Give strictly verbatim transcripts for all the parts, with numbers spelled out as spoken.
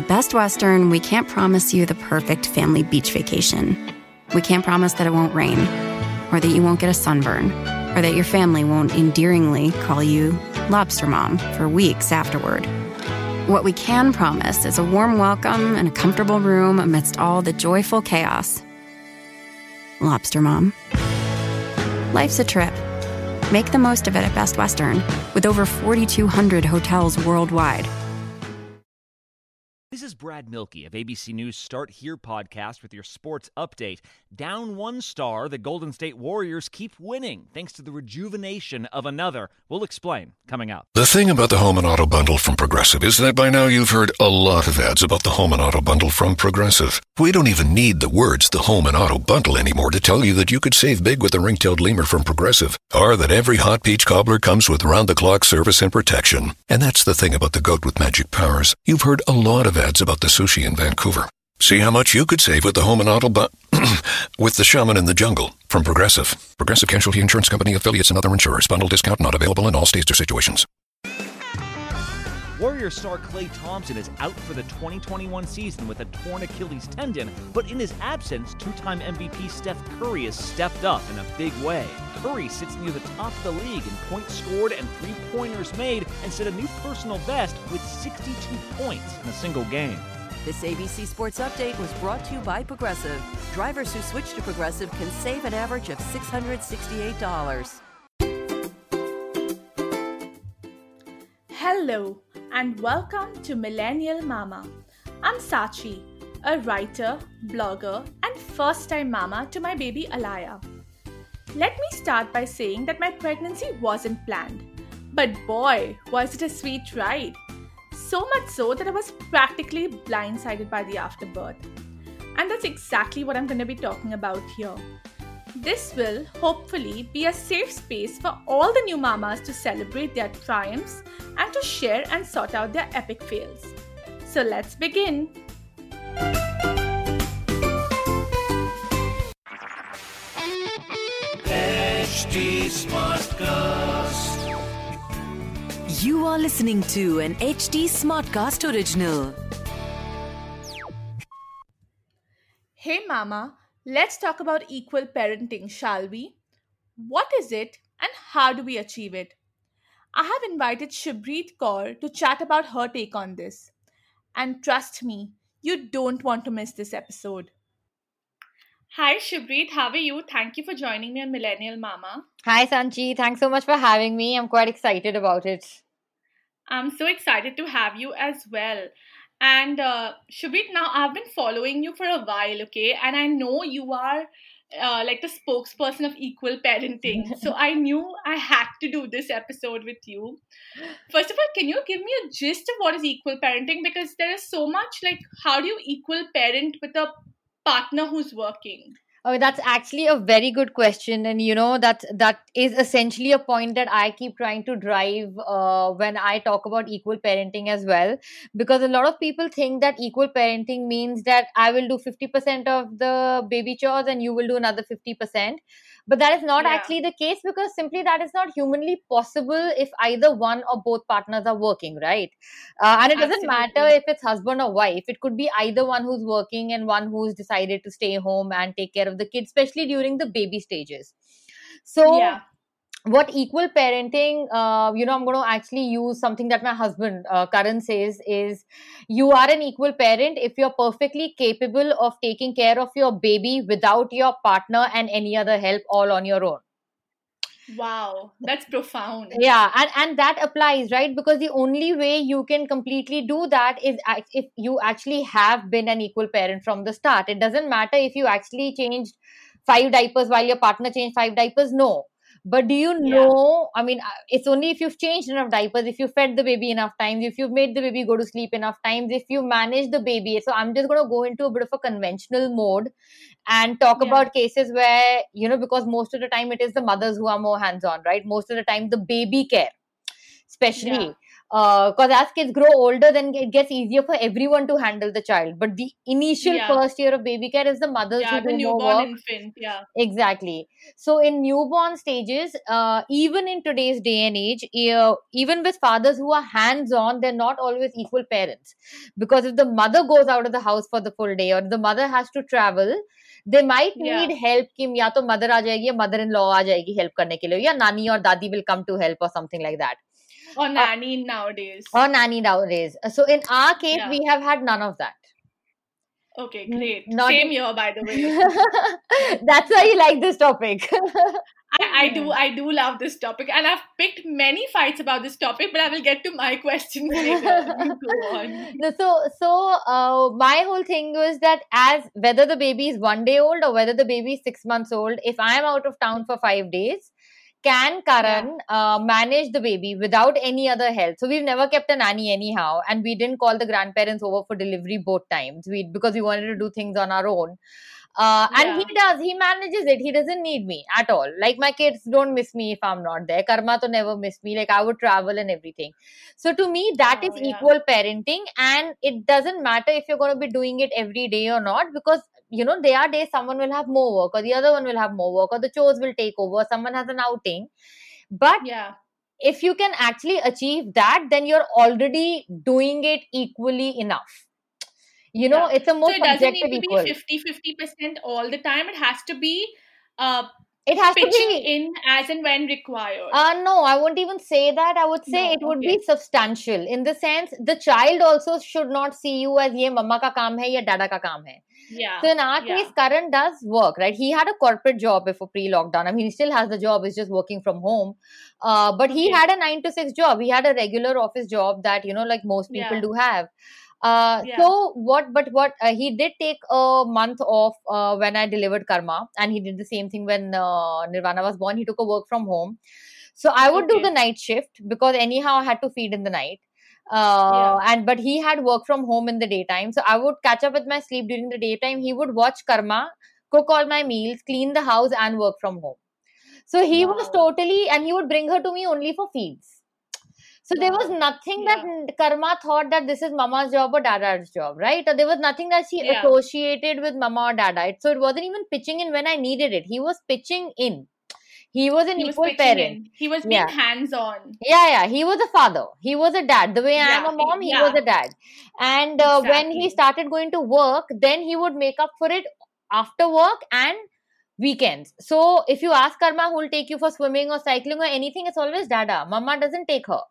At Best Western, we can't promise you the perfect family beach vacation. We can't promise that it won't rain, or that you won't get a sunburn, or that your family won't endearingly call you Lobster Mom for weeks afterward. What we can promise is a warm welcome and a comfortable room amidst all the joyful chaos. Lobster Mom. Life's a trip. Make the most of it at Best Western, with over forty-two hundred hotels worldwide. This is Brad Milkey of A B C News Start Here podcast with your sports update. Down one star, the Golden State Warriors keep winning thanks to the rejuvenation of another. We'll explain coming up. The thing about the Home and Auto Bundle from Progressive is that by now you've heard a lot of ads about the Home and Auto Bundle from Progressive. We don't even need the words the Home and Auto Bundle anymore to tell you that you could save big with a ring-tailed lemur from Progressive, or that every hot peach cobbler comes with round-the-clock service and protection. And that's the thing about the goat with magic powers. You've heard a lot of ads about the sushi in Vancouver. See how much you could save with the Home and Auto Bu- with the Shaman in the Jungle from Progressive. Progressive Casualty Insurance Company, affiliates, and other insurers. Bundle discount not available in all states or situations. Warriors star Klay Thompson is out for the twenty twenty-one season with a torn Achilles tendon, but in his absence, two-time M V P Steph Curry has stepped up in a big way. Curry sits near the top of the league in points scored and three-pointers made and set a new personal best with sixty-two points in a single game. This A B C Sports Update was brought to you by Progressive. Drivers who switch to Progressive can save an average of six hundred sixty-eight dollars. Hello and welcome to Millennial Mama. I'm Sachi, a writer, blogger, and first-time mama to my baby Alaya. Let me start by saying that my pregnancy wasn't planned, but boy, was it a sweet ride. So much so that I was practically blindsided by the afterbirth. And that's exactly what I'm going to be talking about here. This will hopefully be a safe space for all the new mamas to celebrate their triumphs and to share and sort out their epic fails. So let's begin. H D Smartcast. You are listening to an H D Smartcast original. Hey mama, let's talk about equal parenting, shall we? What is it and how do we achieve it? I have invited Shubhreet Kaur to chat about her take on this. And trust me, you don't want to miss this episode. Hi Shubhreet, how are you? Thank you for joining me on Millennial Mama. Hi Sanchi, thanks so much for having me. I'm quite excited about it. I'm so excited to have you as well. And uh, Shubhreet, now I've been following you for a while, okay? And I know you are uh, like the spokesperson of equal parenting. So I knew I had to do this episode with you. First of all, can you give me a gist of what is equal parenting? Because there is so much like, how do you equal parent with a partner who's working? Oh, that's actually a very good question. And, you know, that that is essentially a point that I keep trying to drive uh, when I talk about equal parenting as well. Because a lot of people think that equal parenting means that I will do fifty percent of the baby chores and you will do another fifty percent. But that is not Yeah. actually the case, because simply that is not humanly possible if either one or both partners are working, right? Uh, and it doesn't matter Absolutely. if it's husband or wife. It could be either one who's working and one who's decided to stay home and take care of the kids, especially during the baby stages. So Yeah. what equal parenting, uh, you know, I'm going to actually use something that my husband, uh, Karan, says is, you are an equal parent if you're perfectly capable of taking care of your baby without your partner and any other help, all on your own. Wow, that's profound. Yeah, and, and that applies, right? Because the only way you can completely do that is act- if you actually have been an equal parent from the start. It doesn't matter if you actually changed five diapers while your partner changed five diapers. No. But do you Yeah. know, I mean, uh, it's only if you've changed enough diapers, if you fed the baby enough times, if you've made the baby go to sleep enough times, if you manage the baby. So I'm just going to go into a bit of a conventional mode and talk Yeah. about cases where, you know, because most of the time it is the mothers who are more hands-on, right? Most of the time the baby care, especially. Yeah. Because uh, as kids grow older, then it gets easier for everyone to handle the child. But the initial Yeah. first year of baby care is the mothers Yeah, who the do more newborn work. infant. Yeah. Exactly. So in newborn stages, uh, even in today's day and age, uh, even with fathers who are hands-on, they're not always equal parents. Because if the mother goes out of the house for the full day, or the mother has to travel, they might Yeah. need help. कि या तो mother आ जाएगी या mother-in-law आ जाएगी help करने के लिए, या नानी और दादी will come to help or something like that. Or nanny uh, nowadays. Or nanny nowadays. So in our case, Yeah. we have had none of that. Okay, great. Not Same here, by the way. That's why you like this topic. I, I do I do love this topic, and I've picked many fights about this topic, but I will get to my questions later. You go on. So, so uh, my whole thing was that as whether the baby is one day old or whether the baby is six months old, if I am out of town for five days, can Karan yeah. uh, manage the baby without any other help? So we've never kept a nanny anyhow, and we didn't call the grandparents over for delivery both times. We because we wanted to do things on our own. Uh, and yeah. he does, he manages it. He doesn't need me at all. Like my kids don't miss me if I'm not there. Karma to never miss me. Like I would travel and everything. So to me, that oh, is yeah. equal parenting. And it doesn't matter if you're going to be doing it every day or not, because, you know, there are days someone will have more work or the other one will have more work or the chores will take over. Someone has an outing. But yeah. if you can actually achieve that, then you're already doing it equally enough. You know, yeah. it's a more so it doesn't need to equal. be fifty-fifty percent all the time. It has to be uh, it has pitching to be in as and when required. Uh, no, I won't even say that. I would say no, it would okay. be substantial in the sense the child also should not see you as ye mama ka kaam hai ya dada ka kaam hai. Yeah. So in our yeah. case, Karan does work, right? He had a corporate job before pre-lockdown. I mean, he still has the job. He's just working from home. Uh, but okay. he had a nine to six job. He had a regular office job that, you know, like most people yeah. do have. Uh, yeah. So what, but what, uh, he did take a month off uh, when I delivered Karma, and he did the same thing when uh, Nirvana was born. He took a work from home. So I would okay. do the night shift because anyhow I had to feed in the night. Uh, yeah. and, but he had work from home in the daytime. So I would catch up with my sleep during the daytime. He would watch Karma, cook all my meals, clean the house and work from home. So he wow. was totally, and he would bring her to me only for feeds. So there was nothing yeah. that Karma thought that this is mama's job or dada's job, right? Or there was nothing that she yeah. associated with mama or dada. So it wasn't even pitching in when I needed it. He was pitching in. He was an he equal was parent. In. He was being yeah. hands-on. Yeah, yeah. He was a father. He was a dad. The way yeah. I am a mom, he yeah. was a dad. And uh, exactly. when he started going to work, then he would make up for it after work and weekends. So if you ask Karma who will take you for swimming or cycling or anything, it's always dada. Mama doesn't take her.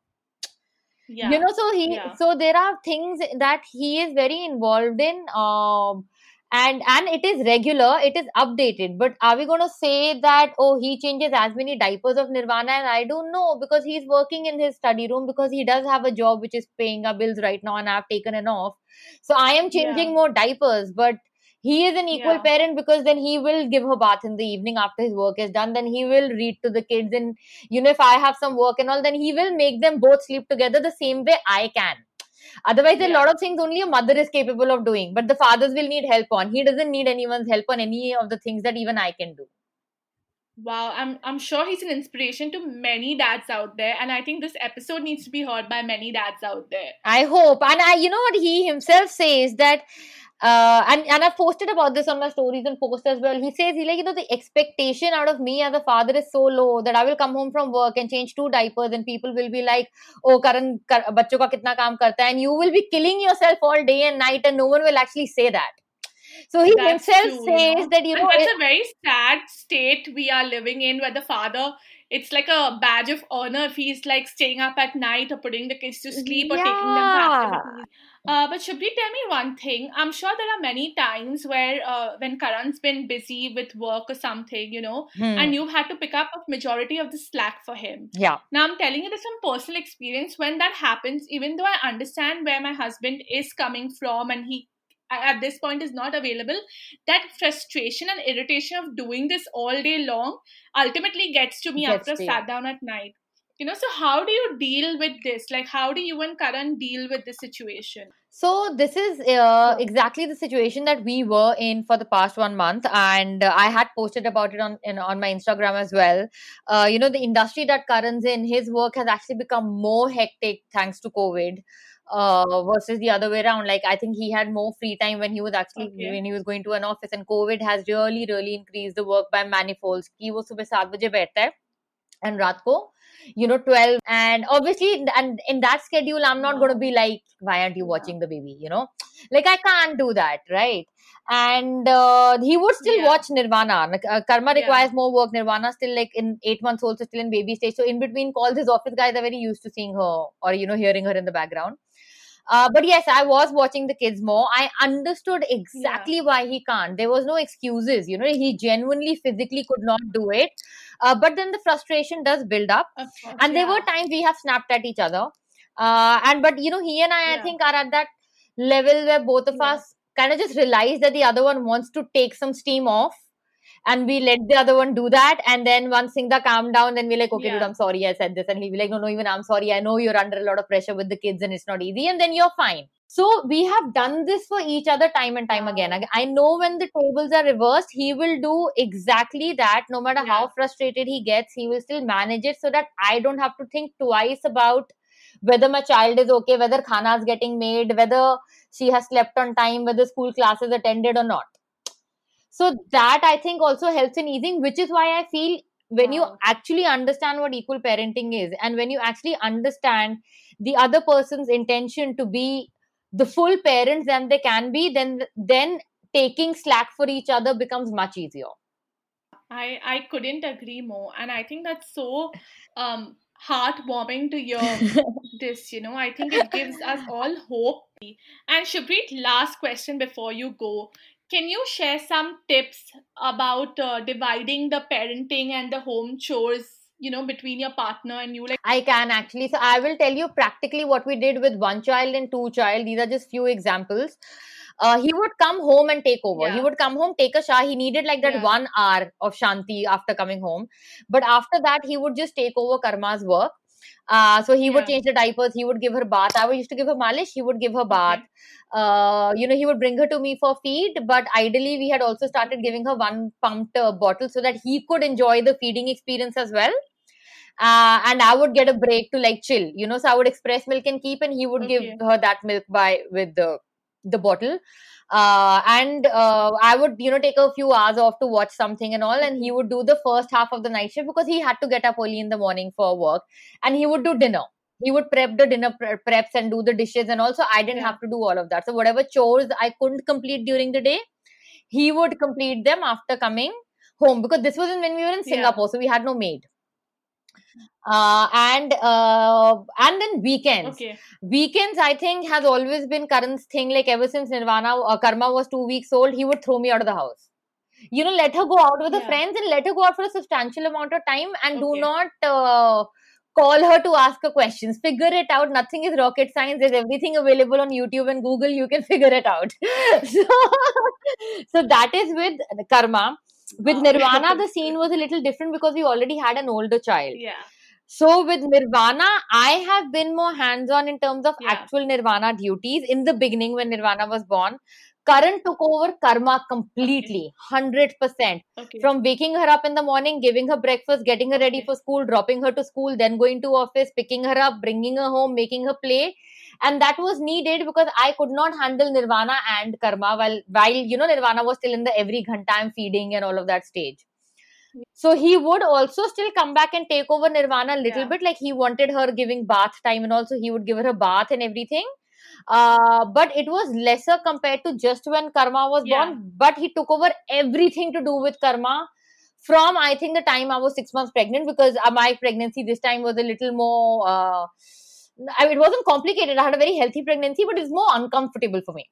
Yeah. You know, so he, yeah. so there are things that he is very involved in, um, and and it is regular, it is updated. But are we going to say that oh he changes as many diapers of Nirvana? And I don't know, because he's working in his study room because he does have a job which is paying our bills right now, and I've taken it off. So I am changing yeah. more diapers, but he is an equal yeah. parent because then he will give her bath in the evening after his work is done. Then he will read to the kids. And, you know, if I have some work and all, then he will make them both sleep together the same way I can. Otherwise, yeah. a lot of things only a mother is capable of doing. But the fathers will need help on. He doesn't need anyone's help on any of the things that even I can do. Wow, I'm I'm sure he's an inspiration to many dads out there. And I think this episode needs to be heard by many dads out there. I hope. And I, you know what he himself says that Uh, and, and I've posted about this on my stories and posts as well. He says, he like, you know, the expectation out of me as a father is so low that I will come home from work and change two diapers and people will be like, oh, Karan, kar, bachcho ka kitna kaam karta hai? And you will be killing yourself all day and night and no one will actually say that. So he That's himself true, says you know? that, you know. And that's it, a very sad state we are living in where the father, it's like a badge of honor if he's like staying up at night or putting the kids to sleep or yeah. taking them to activities. Uh, but Shubhri, tell me one thing. I'm sure there are many times where uh, when Karan's been busy with work or something, you know, hmm. and you've had to pick up a majority of the slack for him. Yeah. Now, I'm telling you this from personal experience. When that happens, even though I understand where my husband is coming from and he at this point is not available, that frustration and irritation of doing this all day long ultimately gets to me gets after I've sat down at night. You know, so how do you deal with this? Like, how do you and Karan deal with this situation? So this is uh, exactly the situation that we were in for the past one month, and uh, I had posted about it on in, on my Instagram as well. Uh, you know, the industry that Karan's in, his work has actually become more hectic thanks to COVID. Uh, versus the other way around. Like, I think he had more free time when he was actually Okay. when he was going to an office, and COVID has really really increased the work by manifolds. He was सुबह सात बजे बैठता है and रात को, you know, twelve, and obviously, and in that schedule I'm not Wow. going to be like, why aren't you watching the baby, you know, like I can't do that, right? And uh, he would still Yeah. watch Nirvana. Like, uh, Karma Yeah. requires more work. Nirvana still like in eight months old, so still in baby stage, so in between calls his office guys are very used to seeing her or, you know, hearing her in the background. Uh, but yes, I was watching the kids more. I understood exactly Yeah. why he can't. There was no excuses. You know, he genuinely physically could not do it. Uh, but then the frustration does build up. Of course. And there yeah. were times we have snapped at each other. Uh, and but, you know, he and I, I Yeah. think, are at that level where both of Yeah. us kind of just realize that the other one wants to take some steam off. And we let the other one do that. And then once Singha calmed down, then we're like, okay, Yeah. dude, I'm sorry I said this. And he'll be like, no, no, even I'm sorry. I know you're under a lot of pressure with the kids and it's not easy. And then you're fine. So we have done this for each other time and time Wow. again. Ag- I know when the tables are reversed, he will do exactly that. No matter Yeah. how frustrated he gets, he will still manage it so that I don't have to think twice about whether my child is okay, whether khana is getting made, whether she has slept on time, whether school classes attended or not. So that I think also helps in easing, which is why I feel when you Wow. actually understand what equal parenting is, and when you actually understand the other person's intention to be the full parents than they can be, then then taking slack for each other becomes much easier. I, I couldn't agree more. And I think that's so um, heartwarming to hear this, you know. I think it gives us all hope. And Shubhreet, last question before you go. Can you share some tips about uh, dividing the parenting and the home chores, you know, between your partner and you? Like, I can actually. So I will tell you practically what we did with one child and two child. These are just few examples. Uh, he would come home and take over. Yeah. He would come home, take a shower. He needed like that Yeah. one hour of Shanti after coming home. But after that, he would just take over Karma's work. Uh, so he would Yeah. change the diapers. He would give her bath. I used to give her malish. He would give her bath. Okay. Uh, you know, he would bring her to me for feed. But ideally, we had also started giving her one pumped uh, bottle so that he could enjoy the feeding experience as well. Uh, and I would get a break to like chill, you know. So I would express milk and keep, and he would Okay. give her that milk by with the the bottle. Uh, and uh, I would, you know, take a few hours off to watch something and all, and he would do the first half of the night shift because he had to get up early in the morning for work, and he would do dinner. He would prep the dinner pre- preps and do the dishes, and also I didn't Yeah. have to do all of that. So whatever chores I couldn't complete during the day, he would complete them after coming home, because this was when we were in Yeah. Singapore, so we had no maid. Uh, and uh, and then weekends. Okay. Weekends, I think, has always been Karan's thing. Like ever since Nirvana, uh, Karma was two weeks old, he would throw me out of the house. You know, let her go out with her Yeah. friends and let her go out for a substantial amount of time, and do Okay. not uh, call her to ask her questions. Figure it out. Nothing is rocket science. There's everything available on YouTube and Google. You can figure it out. so, so that is with Karma. With Wow. Nirvana, the scene was a little different because we already had an older child. Yeah. So with Nirvana, I have been more hands-on in terms of Yeah. actual Nirvana duties. In the beginning, when Nirvana was born, Karan took over Karma completely, one hundred percent. Okay. From waking her up in the morning, giving her breakfast, getting her ready Okay. for school, dropping her to school, then going to office, picking her up, bringing her home, making her play. And that was needed because I could not handle Nirvana and Karma while, while you know, Nirvana was still in the every ghanta I'm feeding and all of that stage. So he would also still come back and take over Nirvana a little Yeah. bit. Like he wanted her giving bath time, and also he would give her a bath and everything. Uh, but it was lesser compared to just when Karma was Yeah. born. But he took over everything to do with Karma from, I think, the time I was six months pregnant, because uh, my pregnancy this time was a little more, uh, I mean, it wasn't complicated. I had a very healthy pregnancy, but it was more uncomfortable for me.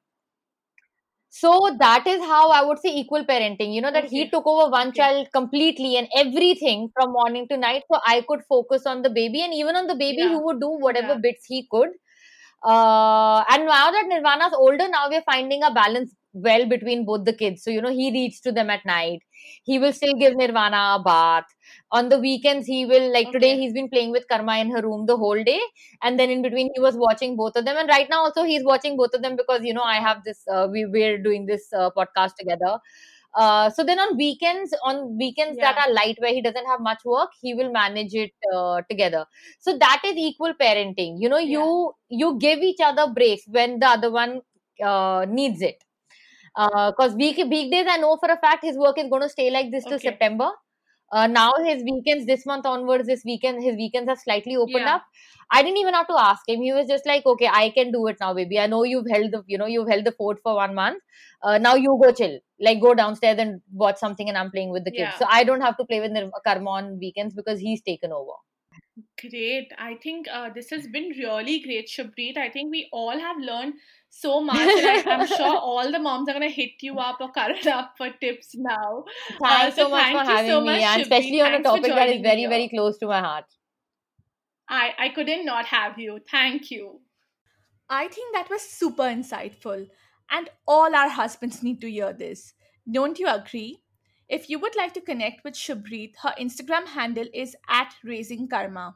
So that is how I would say equal parenting, you know, that he Okay. took over one Okay. child completely and everything from morning to night. So I could focus on the baby, and even on the baby, Yeah. he would do whatever Yeah. bits he could. Uh, and now that Nirvana's older, now we're finding a balance well between both the kids. So, you know, he reads to them at night. He will still give Nirvana a bath. On the weekends, he will, like okay. today, he's been playing with Karma in her room the whole day. And then in between, he was watching both of them. And right now also, he's watching both of them because, you know, I have this, uh, we, we're doing this uh, podcast together. Uh, so then on weekends, on weekends yeah. that are light where he doesn't have much work, he will manage it uh, together. So that is equal parenting. You know, yeah. you you give each other breaks when the other one uh, needs it. Because uh, week weekdays, I know for a fact his work is going to stay like this till okay. September. Uh, now his weekends, this month onwards, this weekend, his weekends have slightly opened yeah. up. I didn't even have to ask him. He was just like, okay, I can do it now, baby. I know you've held the, you know, you've held the fort for one month. Uh, now you go chill. Like go downstairs and watch something and I'm playing with the kids. Yeah. So I don't have to play with Karma on weekends because he's taken over. Great. I think uh, this has been really great, Shubhreet. I think we all have learned so much. And I, I'm sure all the moms are going to hit you up or Karan up for tips now. Thanks uh, so, so much thank for having so me. Much, and especially on a topic that is very, here. very close to my heart. I, I couldn't not have you. Thank you. I think that was super insightful. And all our husbands need to hear this. Don't you agree? If you would like to connect with Shubhreet, her Instagram handle is at Raising Karma.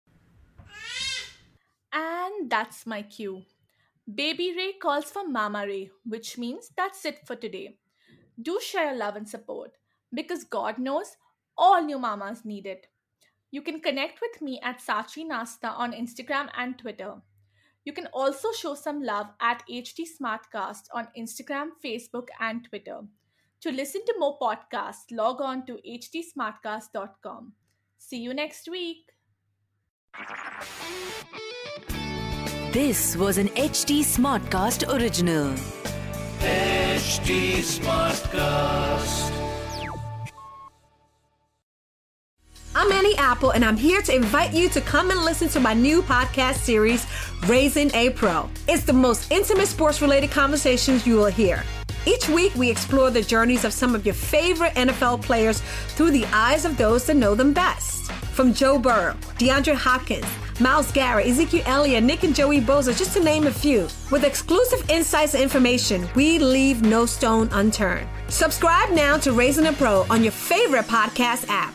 And that's my cue. Baby Ray calls for Mama Ray, which means that's it for today. Do share love and support because God knows all new mamas need it. You can connect with me at Sachi Nasta on Instagram and Twitter. You can also show some love at H T Smartcast on Instagram, Facebook, and Twitter. To listen to more podcasts, log on to h t smartcast dot com. See you next week. This was an H T Smartcast original. H T Smartcast. I'm Annie Apple, and I'm here to invite you to come and listen to my new podcast series, Raising a Pro. It's the most intimate sports-related conversations you will hear. Each week, we explore the journeys of some of your favorite N F L players through the eyes of those that know them best. From Joe Burrow, DeAndre Hopkins, Myles Garrett, Ezekiel Elliott, Nick and Joey Bosa, just to name a few. With exclusive insights and information, we leave no stone unturned. Subscribe now to Raising a Pro on your favorite podcast app.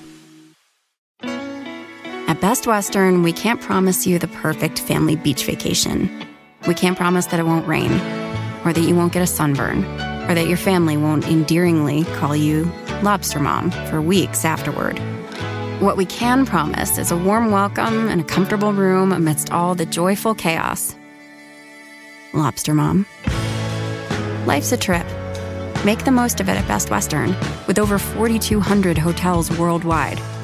At Best Western, we can't promise you the perfect family beach vacation. We can't promise that it won't rain, or that you won't get a sunburn, or that your family won't endearingly call you Lobster Mom for weeks afterward. What we can promise is a warm welcome and a comfortable room amidst all the joyful chaos. Lobster Mom. Life's a trip. Make the most of it at Best Western, with over forty-two hundred hotels worldwide.